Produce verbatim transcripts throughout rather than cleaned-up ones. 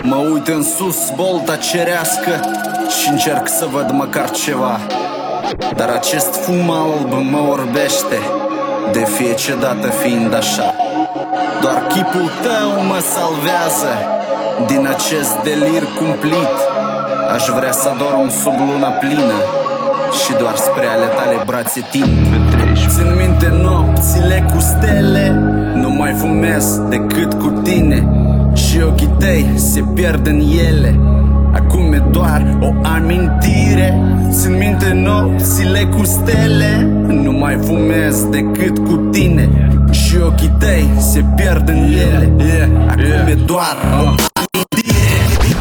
Mă uit în sus, bolta cerească, și încerc să văd măcar ceva. Dar acest fum alb mă orbește, de fiecare dată fiind așa. Doar chipul tău mă salvează din acest delir cumplit. Aș vrea să dorm sub luna plină și doar spre ale tale brațe tind. Țin minte nopțile cu stele, nu mai fumez decât cu tine, și ochii tăi se pierd în ele. Acum e doar o amintire. Țin minte nopțile cu stele, nu mai fumez decât cu tine, și ochii tăi se pierd în ele. Acum e doar o amintire.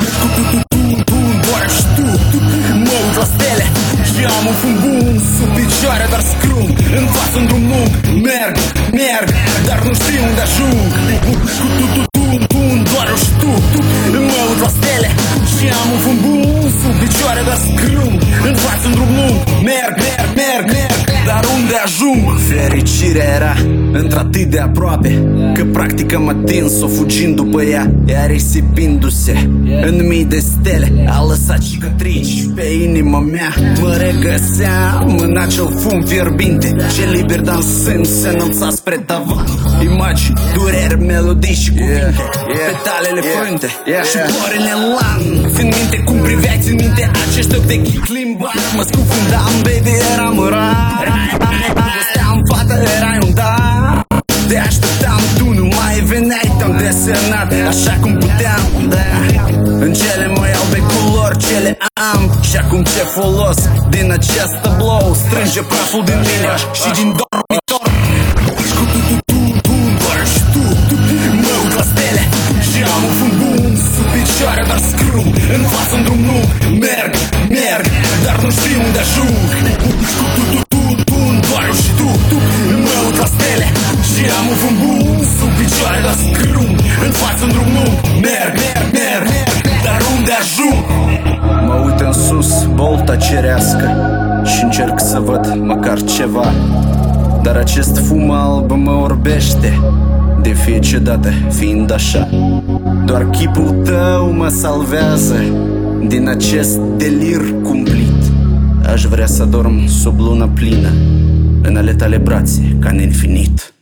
Doar și tu, mă uit la stele și am un fum bun sub picioare, dar scrum în față în drum lung. Merg, merg, dar nu știu unde ajung. Doar și tu, mă uit la stele și am un fum bun sub picioare, dar scrum în față în drum lung. Merg, merg, merg, merg, dar unde ajung? Fericirea era într-atât de aproape, că practic am atins-o fugind după ea. Ea risipindu-se în mii de stele a lăsat cicatrici pe inima mea. Mă regăseam în acel fum fierbinte, ce liber dansând se înălța spre tavan. Imagini, dureri, melodii și cuvinte, petalele frânte și florile în lan. Țin minte cum priveai, țin minte acești ochi de ghid limbar. Mă scufundam, baby, eram rar. Povesteam, fată, erai un dar. Te așteptam, tu nu mai veneai, te-am desenat așa cum puteam, da. În cele mai albe culori ce le am, și acum ce folos din acest tablou? Strânge praful din mine și din dormitor. Cu tu, tu, tu, tu, doar și tu, tu, mă uit la stele și am un fum bun sub picioare, dar scrum în față în drum lung. Merg, merg, dar nu știu unde ajung. Cu tu, tu, tu, tu, doar și tu, tu, mă uit la stele și am un fum bun sub picioare, dar scrum în față în drum lung. Merg, merg, merg, dar unde ajung? Mă uit în sus, bolta cerească, și încerc să văd măcar ceva. Dar acest fum alb mă orbește, de fiecare dată fiind așa. Doar chipul tău mă salvează din acest delir cumplit. Aș vrea să dorm sub luna plină, în ale tale brațe ca în infinit.